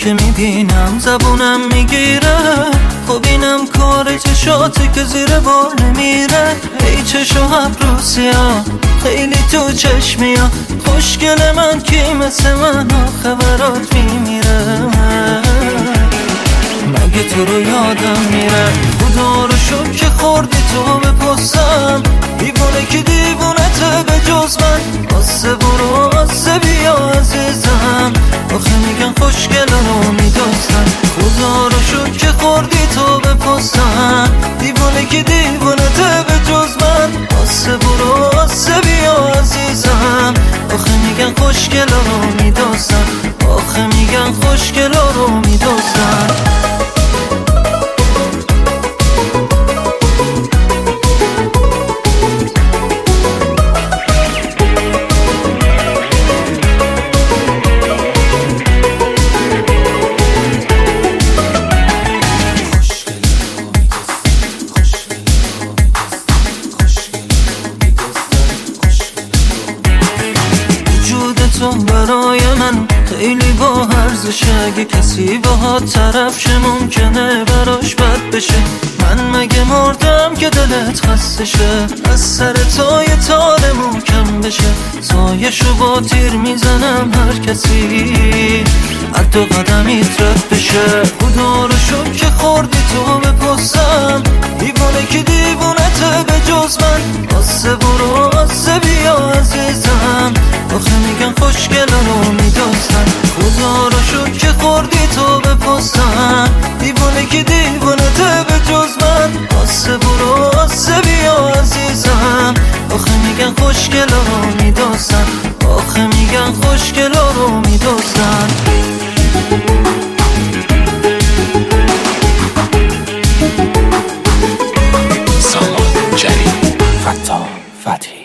که میبینم زبونم میگیره، خب اینم کار چشاتی که زیر بار نمیره. ای چشو ابروسیا خیلی تو چشمیا، خوشگل من کی مثل من آخه برات میمیره. مگه تو رو یادم میره؟ خدا رو شکر که خوردی تو به پستم، دیوونه که دیوونته به جز من. آسه برو آسه بیا عزیزم، آخه میگن خوشگل رو میدوزن. خدا رو شکر که خوردی تو به پستم، دیوونه که دیوونته به جز من. آسه برو آسه بیا عزیزم، آخه میگن خوشگل رو میدوزن، آخه میگن خوشگل رو میدوزن. تو برای من خیلی با ارزشه، اگه کسی باهات طرف شه ممکنه براش بد بشه. من مگه مردم که دلت خسته شه؟ از سر تو یه تار محکم بشه، سایشو با تیر میزنم هر کسی حتی قدمیت رد بشه. خدا رو شکر که خوردی تو به پستم، دیوانه که دیوونته به جز من. آسه برو آسه بیا عزیزم، آخه میگن خوشگل رو میدوزن. خدا رو شکر که خوردی تو به پستم، دیوانه که دیوونته به جز من. آسه برو آسه بیا عزیزم، آخه میگن خوشگل رو میدوزن، آخه میگن خوشگل رو میدوزن. سامان جری، فتاح فتحی.